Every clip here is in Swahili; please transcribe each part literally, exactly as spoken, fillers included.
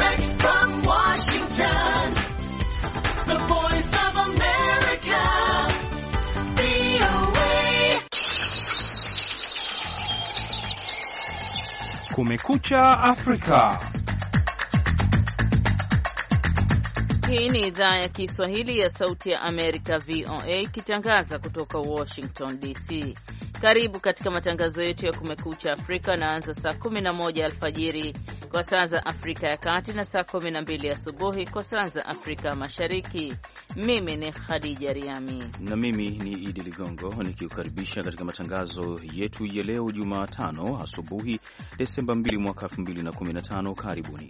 Direct from Washington, the voice of America, V O A. Kumekucha Afrika. Hii ni idhaa ya Kiswahili ya Sauti ya Amerika, V O A, ikitangaza kutoka Washington D C. Karibu katika matangazo yetu ya Kumekucha Afrika, naanza saa kumi na moja alfajiri kwa saa za Afrika ya Kati na saa kumi na mbili asubuhi kwa saa za Afrika Mashariki. Mimi ni Khadija Riami na mimi ni Idi Ligongo nikiukaribisha katika matangazo yetu ya leo Jumatano asubuhi Desemba mbili mwaka elfu mbili na kumi na tano. Karibuni.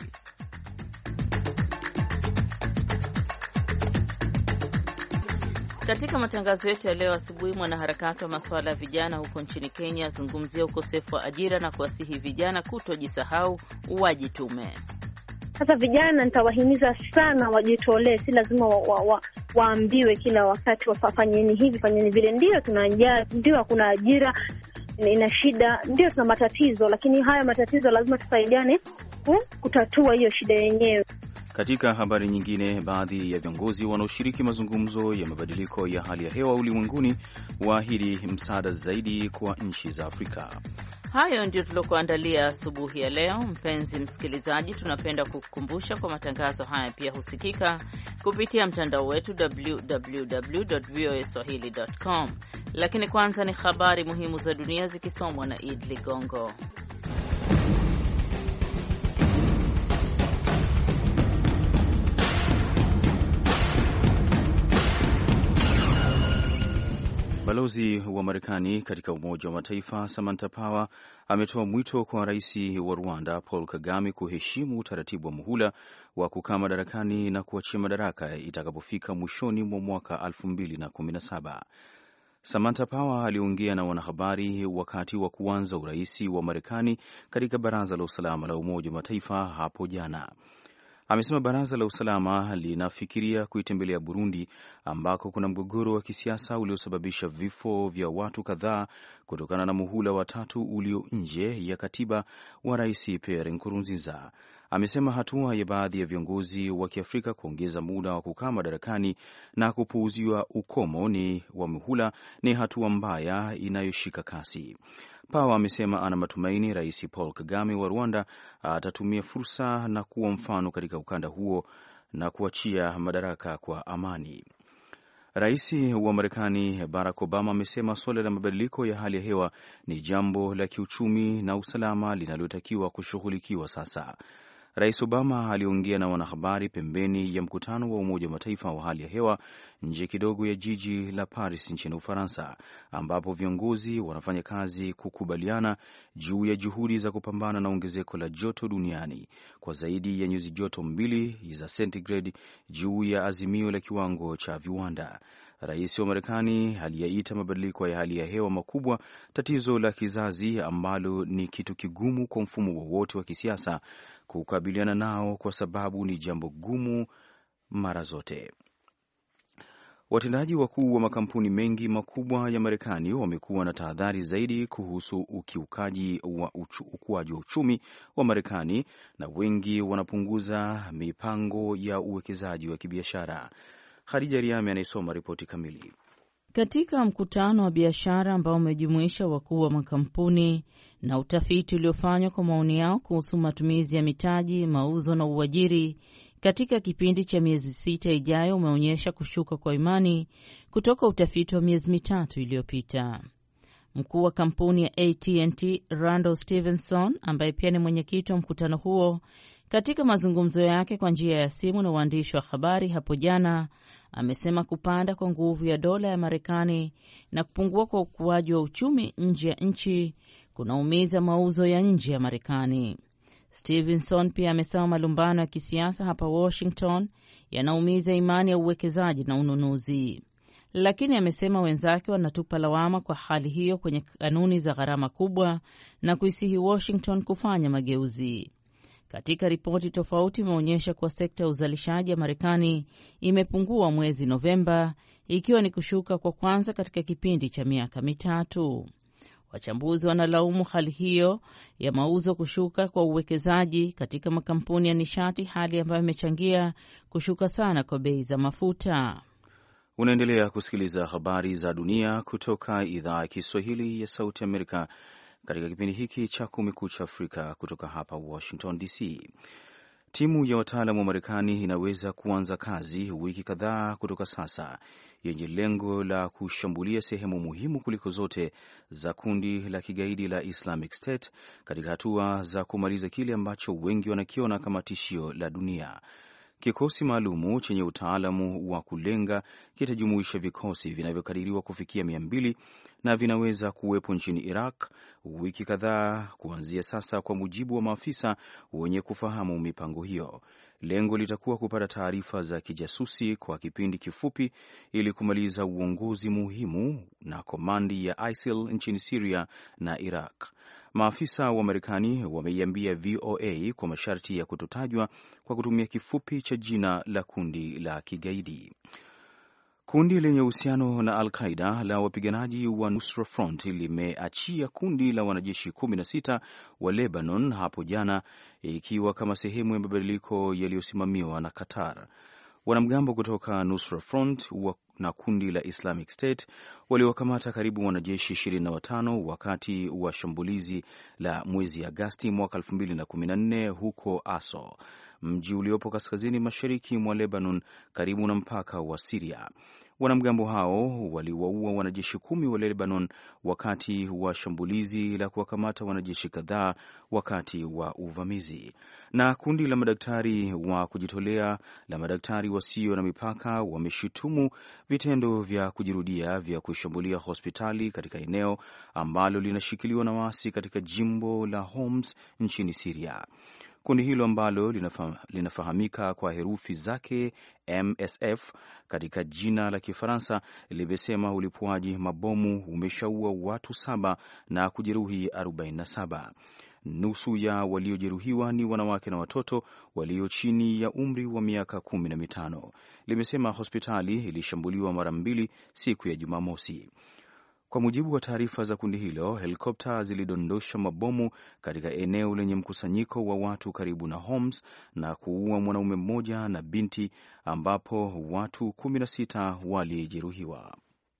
Katika matangazo yetu ya leo asubuhi, mwanaharakati wa masuala ya vijana huko nchini Kenya azungumzia ukosefu wa ajira na kuwasihi vijana kutojisahau, wajitume. Sasa vijana nitawahimiza sana wajitolee, si lazima wa, wa, wa, waambiwe kila wakati wafanyeni hivi fanyeni vile. Ndio tuna njaa, ndio kuna ajira, ina shida, ndio tuna matatizo, lakini haya matatizo lazima tusaidiane eh, kutatua hiyo shida yenyewe. Katika habari nyingine, baadhi ya viongozi wanaoshiriki mazungumzo ya mabadiliko ya hali ya hewa ulimwenguni waahidi msaada zaidi kwa nchi za Afrika. Hayo ndio tulokuandalia asubuhi ya leo. Mpenzi msikilizaji, tunapenda kukukumbusha kwa matangazo haya pia husikika kupitia mtandao wetu w w w dot v o a swahili dot com. Lakini kwanza ni habari muhimu za dunia zikisomwa na Id Ligongo. Balozi wa Marekani katika Umoja wa Mataifa Samantha Power ametoa mwito kwa rais wa Rwanda Paul Kagame kuheshimu utaratibu wa muhula wa kukaa madarakani na kuachia madaraka itakapofika mwishoni mwa mwaka elfu mbili na kumi na saba. Samantha Power aliongea na wanahabari wakati wa kuanza urais wa Marekani katika Baraza la Usalama la Umoja wa Mataifa hapo jana. Amesema baraza la usalama linafikiria kuitembelea Burundi ambako kuna mgogoro wa kisiasa uliosababisha vifo vya watu kadhaa kutokana na muhula wa tatu ulio nje ya katiba wa Rais Pierre Nkurunziza. Amesema hatua ya baadhi ya viongozi wa Kiafrika kuongeza muda wa kukaa madarakani na kupuuziwa ukomo ni wa muhula ni hatua mbaya inayoshika kasi. Power amesema ana matumaini Rais Paul Kagame wa Rwanda atatumia fursa na kuwa mfano katika ukanda huo na kuachia madaraka kwa amani. Rais wa Marekani Barack Obama amesema suala la mabadiliko ya hali ya hewa ni jambo la kiuchumi na usalama linalotakiwa kushughulikiwa sasa. Rais Obama aliongea na wanahabari pembeni ya mkutano wa Umoja wa Mataifa wa hali ya hewa nje kidogo ya jiji la Paris nchini Ufaransa, ambapo viongozi wanafanya kazi kukubaliana juu ya juhudi za kupambana na ongezeko la joto duniani kwa zaidi ya nyuzi joto mbili za centigrade juu ya azimio la kiwango cha viwanda. Rais wa Marekani aliyaita mabadiliko ya hali ya hewa makubwa tatizo la kizazi ambalo ni kitu kigumu kwa mfumo wowote wa kisiasa kukabiliana nao kwa sababu ni jambo gumu mara zote. Watendaji wakuu wa makampuni mengi makubwa ya Marekani wamekuwa na tahadhari zaidi kuhusu ukiukaji wa uchu, ukuaji wa uchumi wa Marekani na wengi wanapunguza mipango ya uwekezaji wa kibiashara. Khadija Riami anaisoma ripoti kamili. Katika mkutano wa biashara ambao umejumuisha wakuu wa makampuni na utafiti uliofanywa kwa maoni yao kuhusu matumizi ya mitaji, mauzo na uajiri katika kipindi cha miezi sita ijayo umeonyesha kushuka kwa imani kutoka utafiti wa miezi mitatu iliyopita. Mkuu wa kampuni ya A T and T Randall Stevenson, ambaye pia ni mwenyekiti wa mkutano huo, katika mazungumzo yake kwa njia ya simu na waandishi wa habari hapo jana, amesema kupanda kwa nguvu ya dola ya Marekani na kupungua kwa ukuaji wa uchumi nje ya nchi kunaumiza mauzo ya nje ya Marekani. Stevenson pia amesema malumbano ya kisiasa hapa Washington yanaumiza imani ya uwekezaji na ununuzi. Lakini amesema wenzake wanatupa lawama kwa hali hiyo kwenye kanuni za gharama kubwa na kuisihi Washington kufanya mageuzi. Katika ripoti tofauti imeonyesha kuwa sekta ya uzalishaji ya Marekani imepungua mwezi Novemba, ikiwa ni kushuka kwa kwanza katika kipindi cha miaka mitatu. Wachambuzi wanalaumu hali hiyo ya mauzo kushuka kwa uwekezaji katika makampuni ya nishati, hali ambayo imechangia kushuka sana kwa bei za mafuta. Unaendelea kusikiliza habari za dunia kutoka idhaa ya Kiswahili ya Sauti Amerika katika kipindi hiki cha Kumekucha Afrika kutoka hapa Washington D C. Timu ya wataalamu wa Marekani inaweza kuanza kazi wiki kadhaa kutoka sasa, yenye lengo la kushambulia sehemu muhimu kuliko zote za kundi la kigaidi la Islamic State, katika hatua za kumaliza kile ambacho wengi wanakiona kama tishio la dunia. Kikosi maalumu chenye utaalamu wa kulenga kitajumuisha vikosi vinavyokadiriwa kufikia mia mbili na vinaweza kuwepo nchini Iraq wiki kadhaa kuanzia sasa, kwa mujibu wa maafisa wenye kufahamu mipango hiyo. Lengo litakuwa kupata taarifa za kijasusi kwa kipindi kifupi ili kumaliza uongozi muhimu na komandi ya ISIL nchini Syria na Iraq. Maafisa wa Marekani wameiambia V O A kwa masharti ya kutotajwa kwa kutumia kifupi cha jina la kundi la kigaidi. Kundi lenye uhusiano na Al-Qaida la wapiganaji wa Nusra Front limeachia kundi la wanajeshi kumi na sita wa Lebanon hapo jana, ikiwa kama sehemu ya mabadiliko yaliyosimamiwa na Qatar. Wanamgambo kutoka Nusra Front na kundi la Islamic State waliwakamata karibu wanajeshi ishirini na watano wakati wa shambulizi la mwezi Agosti mwaka elfu mbili na kumi na nne huko Aso, mji uliopo kaskazini mashariki mwa Lebanon karibu na mpaka wa Syria. Wanamgambo hao waliwaua wanajeshi kumi wa Lebanon wakati wa shambulizi la kuwakamata wanajeshi kadhaa wakati wa uvamizi. Na kundi la madaktari wa kujitolea la Madaktari Wasio na Mipaka wameshutumu vitendo vya kujirudia vya kushambulia hospitali katika eneo ambalo linashikiliwa na waasi katika jimbo la Homs nchini Syria. Kundi hilo ambalo linafahamika kwa herufi zake M S F katika jina la Kifaransa limesema ulipuaji mabomu umeshaua watu saba na kujeruhi arobaini na saba. Nusu ya waliojeruhiwa ni wanawake na watoto walio chini ya umri wa miaka kumi na mitano. Limesema hospitali ilishambuliwa mara mbili siku ya Jumamosi. Kwa mujibu wa taarifa za kundi hilo, helikopta zilidondosha mabomu katika eneo lenye mkusanyiko wa watu karibu na Homs na kuua mwanaume mmoja na binti, ambapo watu kumi na sita walijeruhiwa.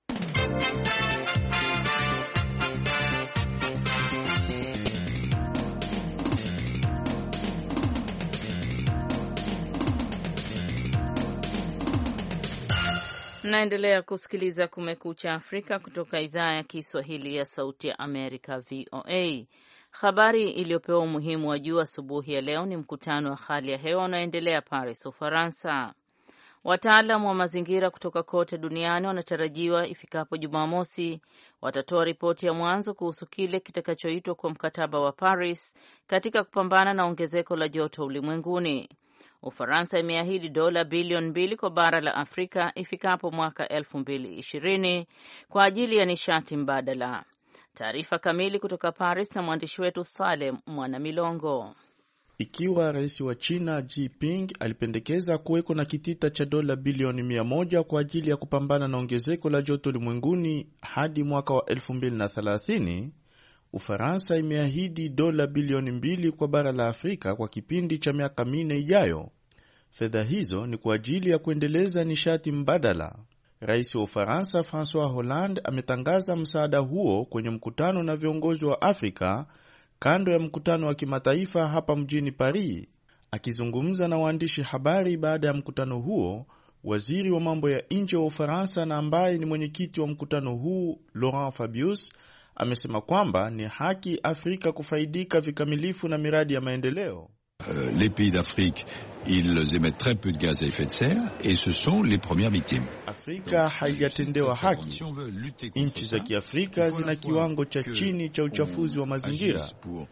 Mnaendelea kusikiliza Kumekucha Afrika kutoka idhaa ya Kiswahili ya Sauti ya Amerika, V O A. Habari iliyopewa umuhimu wa juu asubuhi ya leo ni mkutano wa hali ya hewa unaoendelea Paris, Ufaransa. Wataalamu wa mazingira kutoka kote duniani wanatarajiwa ifikapo Jumamosi watatoa ripoti ya mwanzo kuhusu kile kitakachoitwa kwa mkataba wa Paris katika kupambana na ongezeko la joto ulimwenguni. Ufaransa imeahidi dola bilioni mbili kwa bara la Afrika ifikapo mwaka elfu mbili ishirini kwa ajili ya nishati mbadala. Taarifa kamili kutoka Paris na mwandishi wetu Salem Mwanamilongo. Ikiwa rais wa China Xi Jinping alipendekeza kuweko na kitita cha dola bilioni mia moja kwa ajili ya kupambana na ongezeko la joto ulimwenguni hadi mwaka wa elfu mbili na thelathini, Ufaransa imeahidi dola bilioni mbili kwa bara la Afrika kwa kipindi cha miaka minne ijayo. Fedha hizo ni kwa ajili ya kuendeleza nishati mbadala. Rais wa Ufaransa François Hollande ametangaza msaada huo kwenye mkutano na viongozi wa Afrika kando ya mkutano wa kimataifa hapa mjini Paris. Akizungumza na waandishi habari baada ya mkutano huo, waziri wa mambo ya nje wa Ufaransa na ambaye ni mwenyekiti wa mkutano huu, Laurent Fabius, amesema kwamba ni haki Afrika kufaidika vikamilifu na miradi ya maendeleo. Euh, les pays d'Afrique, ils émettent très peu de gaz à effet de serre et ce sont les premières victimes. Afrika haijatendewa haki. Nchi za Kiafrika zina kiwango cha chini cha uchafuzi wa mazingira,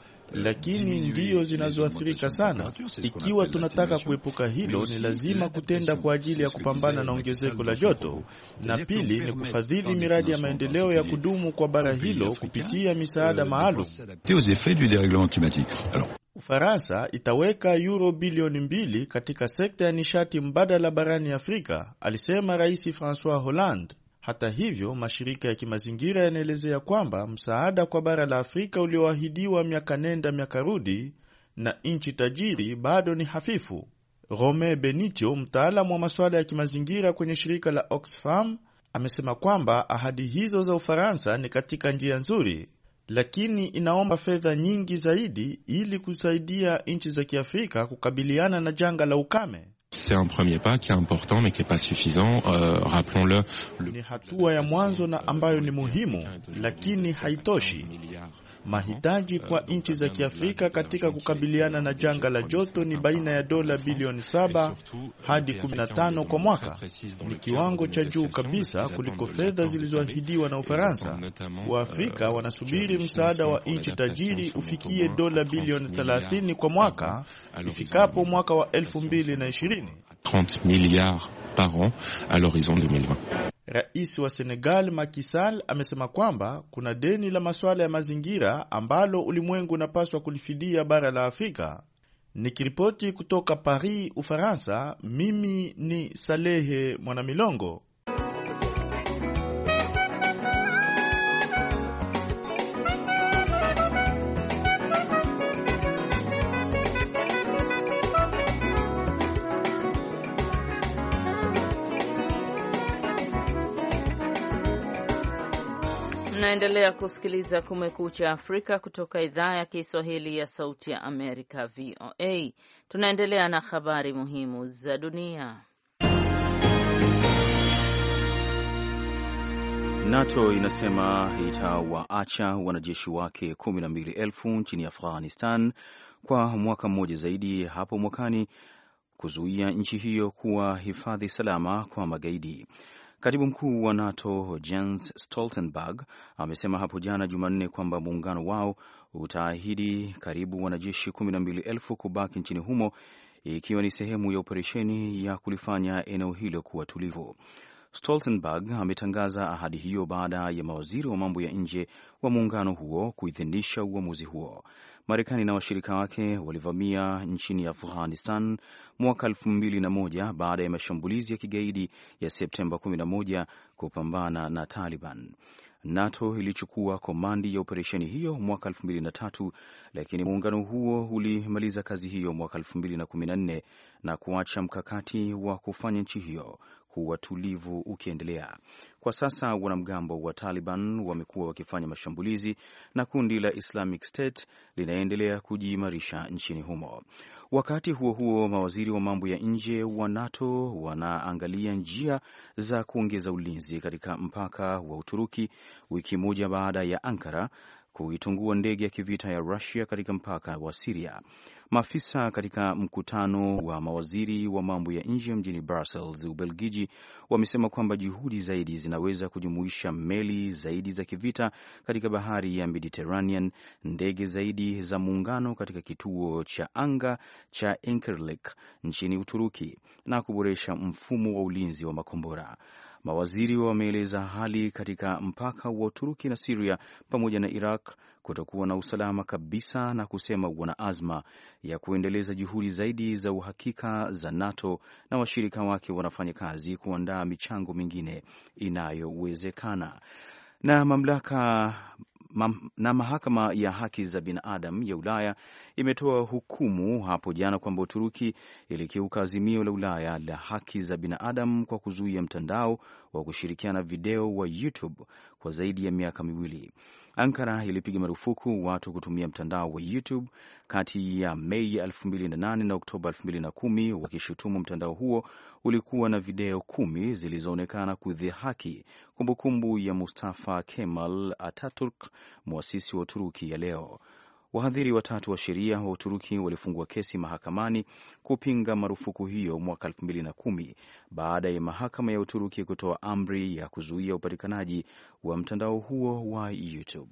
lakini ndiyo zinazoathirika sana. Ikiwa tunataka kuepuka hilo, ni lazima kutenda kwa ajili ya kupambana na ongezeko la joto, na pili ni kufadhili miradi ya maendeleo ya kudumu kwa bara hilo kupitia misaada maalum. Ufaransa itaweka euro bilioni mbili katika sekta ya nishati mbadala barani Afrika, alisema Rais François Hollande. Hata hivyo, mashirika ya kimazingira yanaelezea kwamba msaada kwa bara la Afrika ulioahidiwa miaka nenda miaka rudi na nchi tajiri bado ni hafifu. Rome Benito, mtaalamu wa masuala ya kimazingira kwenye shirika la Oxfam, amesema kwamba ahadi hizo za Ufaransa ni katika njia nzuri, lakini inaomba fedha nyingi zaidi ili kusaidia nchi za Kiafrika kukabiliana na janga la ukame. C'est un premier pas qui est important mais qui est pas suffisant. Euh, rappelons-le. Ni hatua ya mwanzo na ambayo ni muhimu, lakini haitoshi. Mahitaji kwa nchi za Kiafrika katika kukabiliana na janga la joto ni baina ya dola bilioni saba hadi kumi na tano kwa mwaka. Ni kiwango cha juu kabisa kuliko fedha zilizoahidiwa na Ufaransa. Waafrika wanasubiri msaada wa nchi tajiri ufikie dola bilioni thelathini kwa mwaka ifikapo mwaka wa elfu mbili na ishirini. trente milliards par an à l'horizon deux mille vingt. Rais wa Senegal Macky Sall amesema kwamba kuna deni la masuala ya mazingira ambalo ulimwengu unapaswa kulifidia bara la Afrika. Nikiripoti kutoka Paris, Ufaransa, mimi ni Salehe Mwanamilongo. Mnaendelea kusikiliza Kumekucha Afrika kutoka idhaa ya Kiswahili ya Sauti ya Amerika, V O A. Tunaendelea na habari muhimu za dunia. NATO inasema itawaacha wanajeshi wake kumi na mbili elfu nchini Afghanistan kwa mwaka mmoja zaidi hapo mwakani kuzuia nchi hiyo kuwa hifadhi salama kwa magaidi. Katibu mkuu wa NATO Jens Stoltenberg amesema hapo jana Jumanne kwamba muungano wao utaahidi karibu wanajeshi kumi na mbili elfu kubaki nchini humo, ikiwa ni sehemu ya operesheni ya kulifanya eneo hilo kuwa tulivu. Stoltenberg ametangaza ahadi hiyo baada ya mawaziri wa mambo ya nje wa muungano huo kuidhinisha uamuzi huo. Marekani na washirika wake walivamia nchini Afghanistan mwaka elfu mbili na moja baada ya mashambulizi ya kigaidi ya Septemba kumi na moja kupambana na Taliban. NATO ilichukua komandi ya operesheni hiyo mwaka elfu mbili na tatu, lakini muungano huo ulimaliza kazi hiyo mwaka elfu mbili na kumi na nne na kuacha mkakati wa kufanya nchi hiyo kuwa tulivu ukiendelea. Kwa sasa wanamgambo wa Taliban wamekuwa wakifanya mashambulizi na kundi la Islamic State linaendelea kujiimarisha nchini humo. Wakati huo huo, mawaziri wa mambo ya nje wa NATO wanaangalia njia za kuongeza ulinzi katika mpaka wa Uturuki, wiki moja baada ya Ankara kuitungua ndege ya kivita ya Russia katika mpaka wa Syria. Maafisa katika mkutano wa mawaziri wa mambo ya nje mjini Brussels, Ubelgiji, wamesema kwamba juhudi zaidi zinaweza kujumuisha meli zaidi za kivita katika bahari ya Mediterranean, ndege zaidi za muungano katika kituo cha anga cha Incirlik nchini Uturuki na kuboresha mfumo wa ulinzi wa makombora. Mawaziri wameeleza hali katika mpaka wa Uturuki na Syria pamoja na Iraq kutokuwa na usalama kabisa na kusema wana azma ya kuendeleza juhudi zaidi za uhakika za NATO na washirika wake wanafanya kazi kuandaa michango mingine inayowezekana. Na mamlaka Mam, na mahakama ya haki za binadamu ya Ulaya imetoa hukumu hapo jana kwamba Uturuki ilikiuka azimio la Ulaya la haki za binadamu kwa kuzuia mtandao wa kushirikiana video wa YouTube kwa zaidi ya miaka miwili. Ankara ilipiga marufuku watu kutumia mtandao wa YouTube kati ya Mei elfu mbili na nane na Oktoba elfu mbili na kumi, wakishutumu mtandao huo ulikuwa na video kumi zilizoonekana kudhihaki kumbukumbu ya Mustafa Kemal Ataturk, muasisi wa Uturuki ya leo. Wahadhiri watatu wa sheria wa Uturuki walifungua kesi mahakamani kupinga marufuku hiyo mwaka elfu mbili na kumi baada ya mahakama ya Uturuki kutoa amri ya kuzuia upatikanaji wa mtandao huo wa YouTube.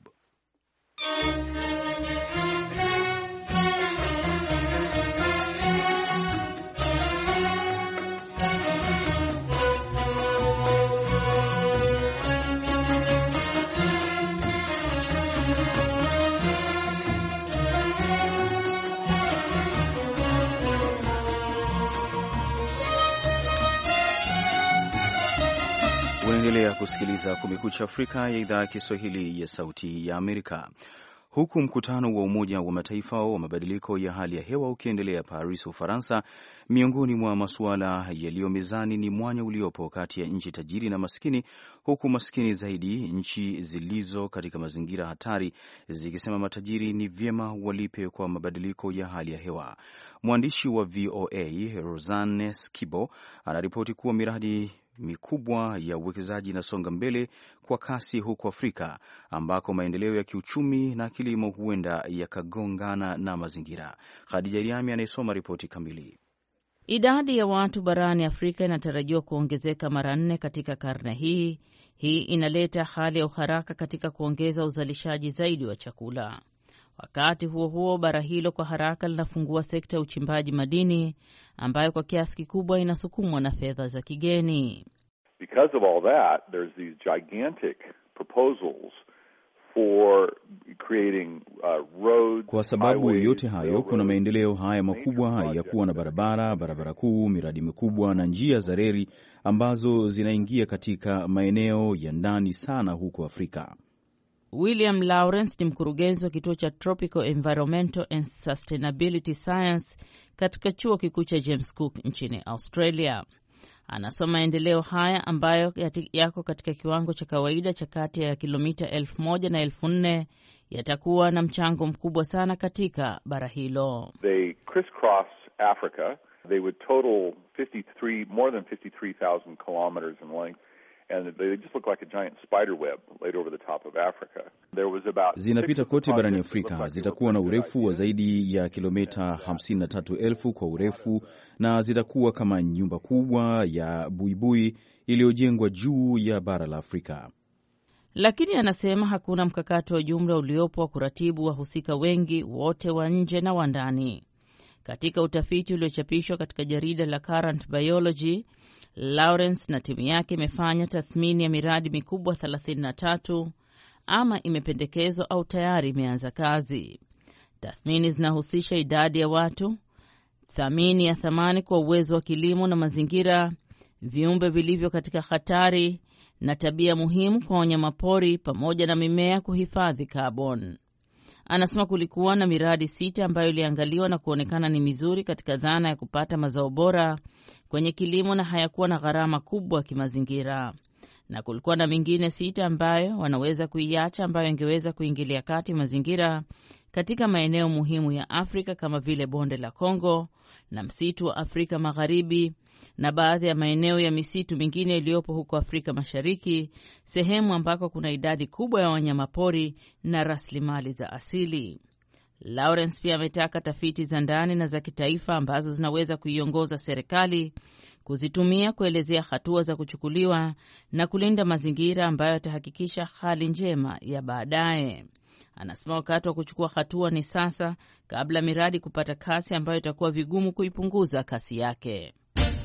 Unaendelea kusikiliza Kumekucha Afrika ya idhaa ya Kiswahili ya Sauti ya Amerika. Huku mkutano wa Umoja wa Mataifa wa mabadiliko ya hali ya hewa ukiendelea Paris, Ufaransa, miongoni mwa masuala yaliyo mezani ni mwanya uliopo kati ya nchi tajiri na maskini, huku maskini zaidi, nchi zilizo katika mazingira hatari, zikisema matajiri ni vyema walipe kwa mabadiliko ya hali ya hewa. Mwandishi wa V O A Rosanne Skibo anaripoti kuwa miradi mikubwa ya uwekezaji inasonga mbele kwa kasi huko Afrika, ambako maendeleo ya kiuchumi na kilimo huenda yakagongana na mazingira. Khadija Riami anayesoma ripoti kamili. Idadi ya watu barani Afrika inatarajiwa kuongezeka mara nne katika karne hii. Hii inaleta hali ya uharaka katika kuongeza uzalishaji zaidi wa chakula. Wakati huo huo, bara hilo kwa haraka linafungua sekta ya uchimbaji madini ambayo kwa kiasi kikubwa inasukumwa na fedha za kigeni. Because of all that, there's these gigantic proposals for creating uh, roads. Kwa sababu yote hayo, kuna maendeleo haya makubwa ya kuwa na barabara, barabara kuu, miradi mikubwa na njia za reli ambazo zinaingia katika maeneo ya ndani sana huko Afrika. William Lawrence ni mkurugenzi wa kituo cha Tropical Environmental and Sustainability Science katika chuo kikuu cha James Cook nchini Australia. Anasema maendeleo haya ambayo yako katika kiwango cha kawaida cha kati ya kilomita elfu moja na elfu nne yatakuwa na mchango mkubwa sana katika bara hilo. They crisscross Africa. They would total fifty-three more than fifty-three thousand kilometers in length. And they just look like a giant spider web laid over the top of Africa. There was about zinapita kote barani Afrika, zitakuwa na urefu wa zaidi ya kilomita hamsini na tatu elfu kwa urefu, na zitakuwa kama nyumba kubwa ya buibui iliyojengwa juu ya bara la Afrika. Lakini anasema hakuna mkakati wa jumla uliopo wa kuratibu wahusika wengi wote wa nje na wa ndani. Katika utafiti uliochapishwa katika jarida la Current Biology, Lawrence na timu yake imefanya tathmini ya miradi mikubwa thelathini na tatu ama imependekezwa au tayari imeanza kazi. Tathmini zinahusisha idadi ya watu, thamini ya thamani kwa uwezo wa kilimo na mazingira, viumbe vilivyo katika hatari na tabia muhimu kwa wanyamapori pamoja na mimea kuhifadhi carbon. Anasema kulikuwa na miradi sita ambayo iliangaliwa na kuonekana ni mizuri katika dhana ya kupata mazao bora kwenye kilimo na hayakuwa na gharama kubwa kimazingira. Na kulikuwa na mingine sita ambayo wanaweza kuiacha ambayo ingeweza kuingilia kati mazingira katika maeneo muhimu ya Afrika kama vile bonde la Kongo na msitu wa Afrika Magharibi na baadhi ya maeneo ya misitu mingine iliyopo huko Afrika Mashariki, sehemu ambako kuna idadi kubwa ya wanyamapori na rasilimali za asili. Lawrence pia ametaka tafiti za ndani na za kitaifa ambazo zinaweza kuiongoza serikali kuzitumia kuelezea hatua za kuchukuliwa na kulinda mazingira ambayo yatahakikisha hali njema ya baadaye. Anasema wakati wa kuchukua hatua ni sasa, kabla miradi kupata kasi ambayo itakuwa vigumu kuipunguza kasi yake.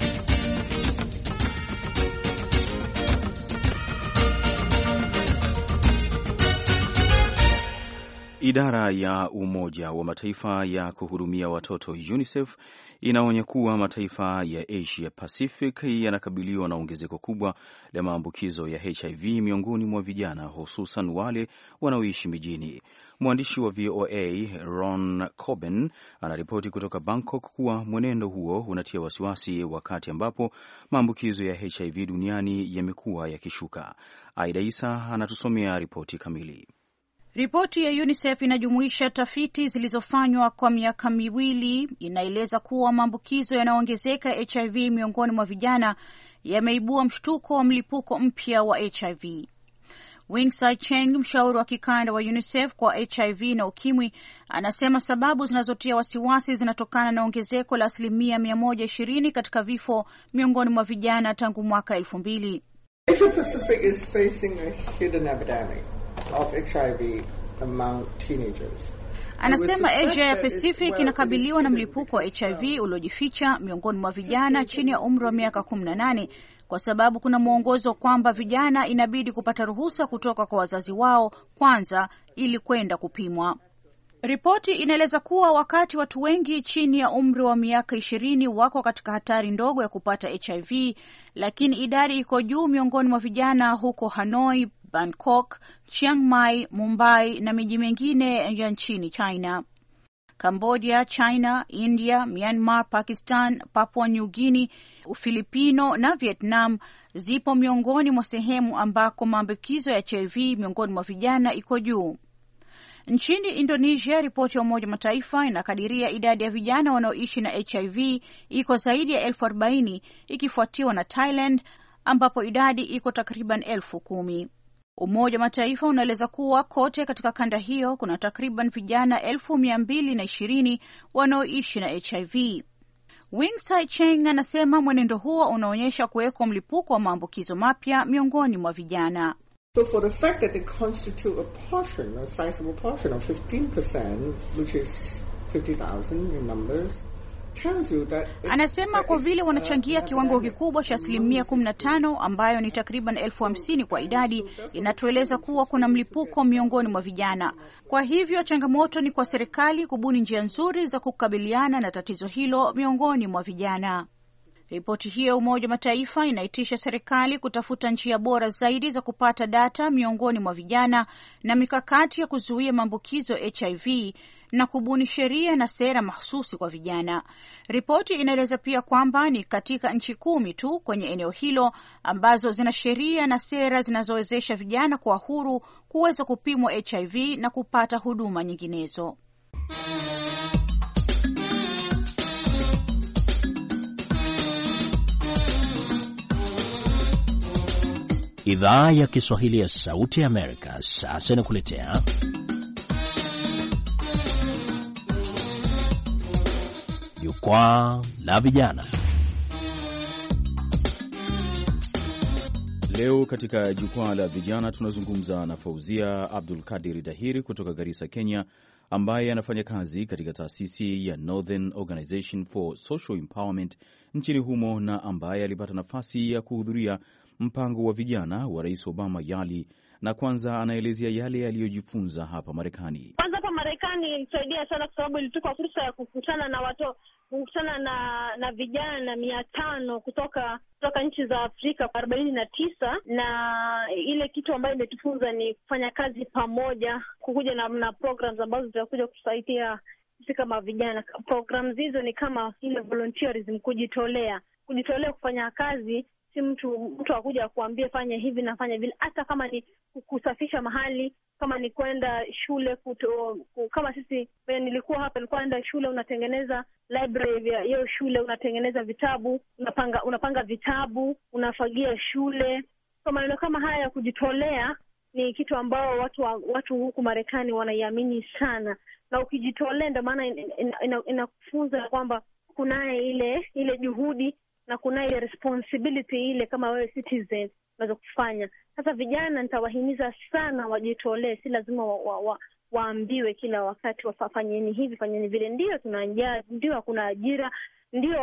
Idara ya Umoja wa Mataifa ya kuhudumia watoto UNICEF inaonya kuwa mataifa ya Asia Pacific yanakabiliwa na ongezeko kubwa la maambukizo ya H I V miongoni mwa vijana, hususan wale wanaoishi mijini. Mwandishi wa V O A Ron Coben anaripoti kutoka Bangkok kuwa mwenendo huo unatia wasiwasi wakati ambapo maambukizo ya H I V duniani yamekuwa yakishuka. Aida Isa anatusomea ripoti kamili. Ripoti ya UNICEF inajumuisha tafiti zilizofanywa kwa miaka miwili. Inaeleza kuwa maambukizo yanayoongezeka H I V miongoni mwa vijana yameibua mshtuko wa mlipuko mpya wa H I V. Wingsai Cheng, mshauri wa kikanda wa UNICEF kwa H I V na ukimwi, anasema sababu zinazotia wasiwasi zinatokana na ongezeko la asilimia mia moja ishirini katika vifo miongoni mwa vijana tangu mwaka elfu mbili. Asia Pacific is facing a hidden epidemic of H I V among teenagers. Anasema Asia ya Pacific inakabiliwa na mlipuko wa H I V uliojificha miongoni mwa vijana chini ya umri wa miaka kumi na nane kwa sababu kuna mwongozo kwamba vijana inabidi kupata ruhusa kutoka kwa wazazi wao kwanza ili kwenda kupimwa. Ripoti inaeleza kuwa wakati watu wengi chini ya umri wa miaka ishirini wako katika hatari ndogo ya kupata H I V, lakini idadi iko juu miongoni mwa vijana huko Hanoi, Bangkok, Chiang Mai, Mumbai na miji mingine ya nchini China. Cambodia, China, India, Myanmar, Pakistan, Papua New Guinea, Ufilipino na Vietnam zipo miongoni mwa sehemu ambako maambukizo ya H I V miongoni mwa vijana iko juu. Nchini Indonesia, ripoti ya Umoja Mataifa inakadiria idadi ya vijana wanaoishi na H I V iko zaidi ya elfu arobaini, ikifuatiwa na Thailand ambapo idadi iko takriban elfu kumi. Umoja Mataifa unaeleza kuwa kote katika kanda hiyo kuna takriban vijana elfu mia mbili na ishirini wanaoishi na H I V. Wing Sai Cheng anasema mwenendo huo unaonyesha kuweko mlipuko wa maambukizo mapya miongoni mwa vijana. So for the fact that they constitute a portion, a sizable portion of fifteen percent, which is fifty thousand in numbers, tells you that... Anasema kwa vile wanachangia kiwango kikubwa cha asilimia kumi na tano ambayo ni takriban elfu hamsini kwa idadi, inatueleza kuwa kuna mlipuko miongoni mwa vijana. Kwa hivyo changamoto ni kwa serikali kubuni njia nzuri za kukabiliana na tatizo hilo miongoni mwa vijana. Ripoti hiyo Umoja Mataifa inaitisha serikali kutafuta njia bora zaidi za kupata data miongoni mwa vijana na mikakati ya kuzuia maambukizo H I V na kubuni sheria na sera mahsusi kwa vijana. Ripoti inaeleza pia kwamba ni katika nchi kumi tu kwenye eneo hilo ambazo zina sheria na sera zinazowezesha vijana kwa huru kuweza kupimwa H I V na kupata huduma nyinginezo. Idhaa ya Kiswahili ya Sauti ya Amerika sasa inakuletea Jukwaa la Vijana. Leo katika Jukwaa la Vijana tunazungumza na Fauzia Abdul Kadir Dahiri kutoka Garissa, Kenya, ambaye anafanya kazi katika taasisi ya Northern Organization for Social Empowerment nchini humo na ambaye alipata nafasi ya kuhudhuria mpango wa vijana wa Rais Obama YALI, na kwanza anaelezea yale aliyojifunza hapa Marekani. Kwanza hapa Marekani ilisaidia sana kwa sababu ilitupa fursa ya kukutana na watu, kukutana na na vijana mia tano kutoka kutoka nchi za Afrika arobaini na tisa, na ile kitu ambayo imetufunza ni kufanya kazi pamoja, kukuja na, na programs ambazo zitakuja kusaidia sisi kama vijana. Programs hizo ni kama ile volunteerism, kujitolea, kujitolea kufanya kazi. Si mtu mtu akuja kuambia fanya hivi na fanya vile, hata kama ni kusafisha mahali, kama ni kwenda shule kuto, kama sisi nilikuwa hapa nilikuwa naenda shule, unatengeneza library ya hiyo shule, unatengeneza vitabu, unapanga unapanga vitabu, unafagia shule. Kwa maneno kama haya ya kujitolea ni kitu ambao watu watu huku Marekani wanaiamini sana, na ukijitolea ndio maana inakufunza ina, ina kwamba kuna ile ile juhudi na kuna ile responsibility ile kama wewe citizen unaweza kufanya. Sasa vijana nitawahimiza sana wajitolee, si lazima wa, wa, wa, waambiwe kila wakati wafanyeni hivi fanyeni vile. Ndio tuna njaa, ndio hakuna ajira, ndio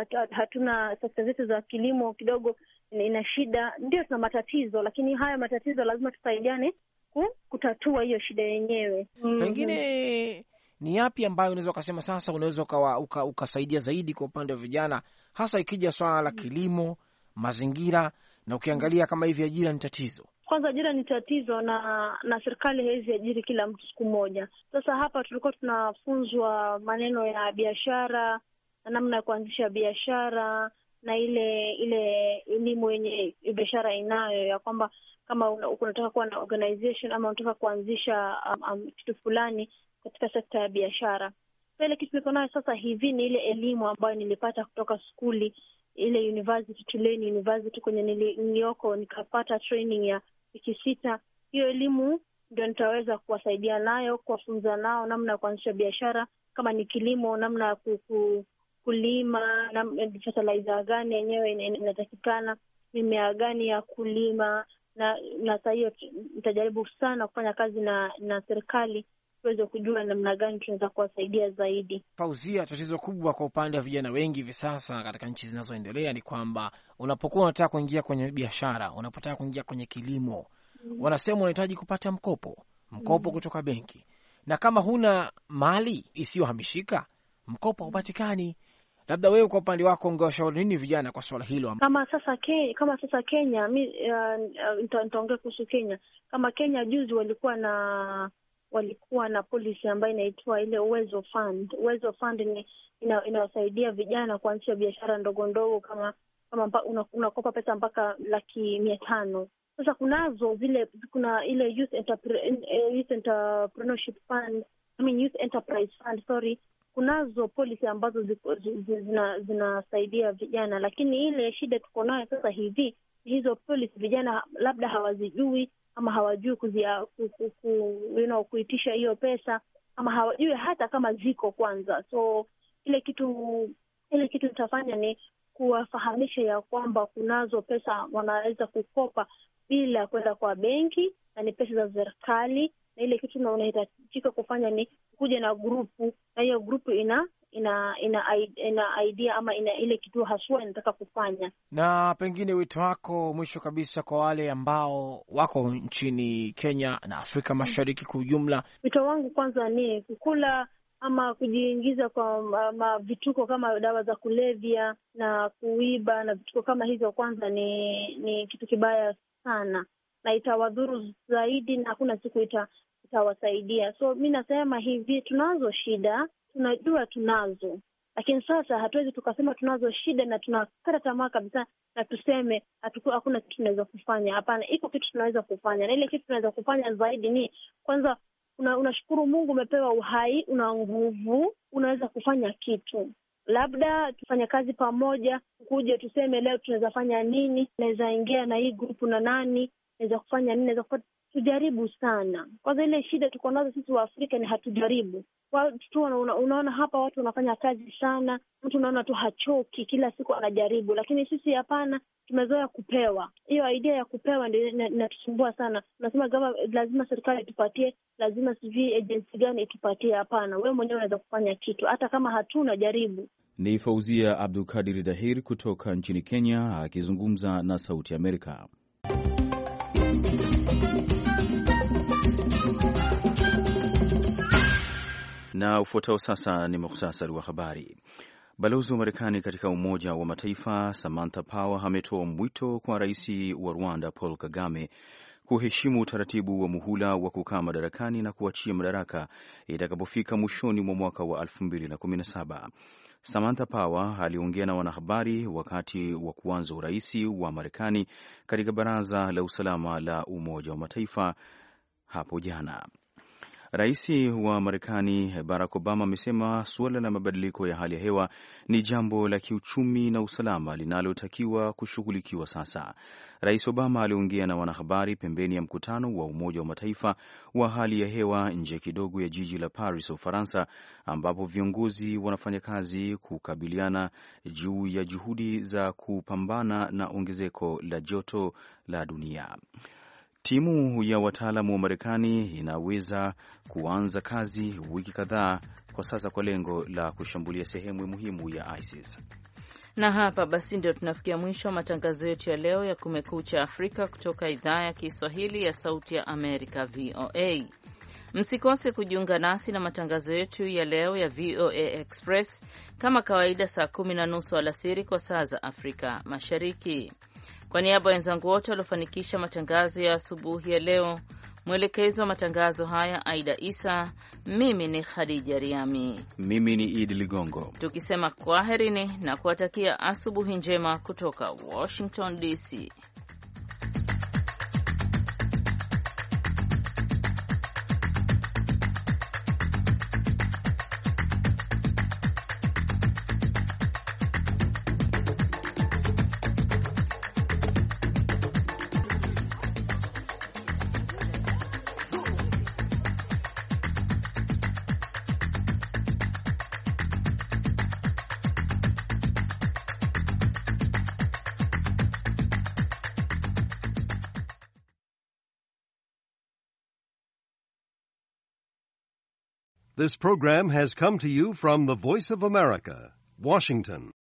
hatuna sekta zetu za kilimo kidogo ina shida, ndio tuna matatizo, lakini haya matatizo lazima tusaidiane kutatua hiyo shida yenyewe. Pengine mm-hmm. Ni yapi ambayo unaweza ukasema sasa unaweza uka, ukasaidia zaidi kwa upande wa vijana, hasa ikija swala la kilimo, mazingira, na ukiangalia kama hivi ajira ni tatizo? Kwanza ajira ni tatizo, na na serikali haiwezi ajiri kila mtu siku moja. Sasa hapa tulikuwa tunafunzwa maneno ya biashara na namna ya kuanzisha biashara na ile ile elimu yenye biashara inayo ya kwamba kama unataka kuwa na organization ama unataka kuanzisha um, um, kitu fulani katika sekta ya biashara. Ile kitu niko nayo sasa hivi ni ile elimu ambayo nilipata kutoka skuli, ile university, Tulane University kwenye nilioko, nikapata training ya wiki sita. Hiyo elimu ndio nitaweza kuwasaidia nayo, kuwafunza nao namna ya kuanzisha biashara, kama ni kilimo, namna ya kulima, na fertilizer gani yenyewe inatakikana, mimea gani ya kulima, na na sasa hiyo nitajaribu sana kufanya kazi na na serikali tuweze kujua namna gani tunaweza kuwasaidia zaidi. Fauzia, tatizo kubwa kwa upande wa vijana wengi hivi sasa katika nchi zinazoendelea ni kwamba unapokuwa unataka kuingia kwenye biashara, unapotaka kuingia kwenye kilimo, mm. wanasema unahitaji kupata mkopo, mkopo mm. kutoka benki. na kama huna mali isiyohamishika mkopo haupatikani. Labda wewe kwa upande wako ungewashauri nini vijana kwa swala hilo? Kama sasa Kenya, kama sasa Kenya mi uh, nitaongea kuhusu Kenya. Kama Kenya juzi walikuwa na walikuwa na policy ambayo inaitwa ile Uwezo Fund. Uwezo Fund ni ina, inawasaidia vijana kuanzisha biashara ndogo ndogo, kama kama unakopa una pesa mpaka laki mia tano. Sasa kunazo zile, kuna ile youth entrepreneur, youth entrepreneurship fund, I mean youth enterprise fund, sorry. Kunazo policy ambazo zinasaidia zina vijana, lakini ile shida tuko nayo sasa hivi, hizo policy vijana labda hawazijui ama hawajui kuzia ku, ku, ku, you know, kuitisha hiyo pesa, ama hawajui hata kama ziko kwanza. So ile kitu ile kitu tutafanya ni kuwafahamisha ya kwamba kunazo pesa wanaweza kukopa bila kwenda kwa benki, na ni pesa za serikali. Na ile kitu unahitajika kufanya ni kuja na grupu, na hiyo grupu ina ina ina ina idea ama ina ile kitu haswa inataka kufanya. Na pengine wito wako mwisho kabisa kwa wale ambao wako nchini Kenya na Afrika Mashariki kwa ujumla? Wito wangu kwanza ni kukula ama kujiingiza kwa ma vituko kama dawa za kulevya na kuiba na vituko kama hizo, kwanza ni ni kitu kibaya sana na itawadhuru zaidi, na hakuna siku ita, itawasaidia. So mimi nasema hivi, tunazo shida, tunajua tunazo, lakini sasa hatuwezi tukasema tunazo shida na tunakata tamaa kabisa na tuseme hakuna kitu tunaweza kufanya. Hapana, iko kitu tunaweza kufanya, na ile kitu tunaweza kufanya zaidi ni kwanza una, unashukuru Mungu umepewa uhai, una nguvu, unaweza kufanya kitu. Labda tufanye kazi pamoja, kuje tuseme leo tunaweza fanya nini, naweza ingia na hii grupu na nani, naweza kufanya nini, naweza kufanya, tujaribu sana. Kwanza ile shida tuko nazo sisi wa Afrika ni hatujaribu. Watu una, unaona hapa watu wanafanya kazi sana, mtu unaona tu hachoki, kila siku anajaribu, lakini sisi hapana, tumezoea kupewa. Hiyo idea ya kupewa ndio inatusumbua sana. Tunasema kama lazima serikali itupatie, lazima sijui agency gani itupatie. Hapana, wewe mwenyewe unaweza kufanya kitu, hata kama hatuna, jaribu. Ni Fauzia Abdulkadir Dahir kutoka nchini Kenya akizungumza na Sauti Amerika. Na ufuatao sasa ni muhtasari wa habari. Balozi wa Marekani katika Umoja wa Mataifa Samantha Power ametoa mwito kwa rais wa Rwanda Paul Kagame kuheshimu utaratibu wa muhula wa kukaa madarakani na kuachia madaraka itakapofika mwishoni mwa mwaka wa elfu mbili na kumi na saba. Samantha Power aliongea na wanahabari wakati wa kuanza urais wa Marekani katika Baraza la Usalama la Umoja wa Mataifa hapo jana. Rais wa Marekani Barack Obama amesema suala la mabadiliko ya hali ya hewa ni jambo la kiuchumi na usalama linalotakiwa kushughulikiwa sasa. Rais Obama aliongea na wanahabari pembeni ya mkutano wa Umoja wa Mataifa wa hali ya hewa nje kidogo ya jiji la Paris, Ufaransa, ambapo viongozi wanafanya kazi kukabiliana juu ya juhudi za kupambana na ongezeko la joto la dunia. Timu ya wataalamu wa Marekani inaweza kuanza kazi wiki kadhaa kwa sasa kwa lengo la kushambulia sehemu muhimu ya ISIS. Na hapa basi ndio tunafikia mwisho wa matangazo yetu ya leo ya Kumekucha Afrika kutoka idhaa ya Kiswahili ya Sauti ya Amerika, V O A. Msikose kujiunga nasi na matangazo yetu ya leo ya V O A Express kama kawaida saa kumi na nusu alasiri kwa saa za Afrika Mashariki. Kwa niaba ya wenzangu wote waliofanikisha matangazo ya asubuhi ya leo, mwelekezi wa matangazo haya Aida Isa, mimi ni Khadija Riami, mimi ni Idi Ligongo, tukisema kwaherini na kuwatakia asubuhi njema kutoka Washington D C. This program has come to you from the Voice of America, Washington.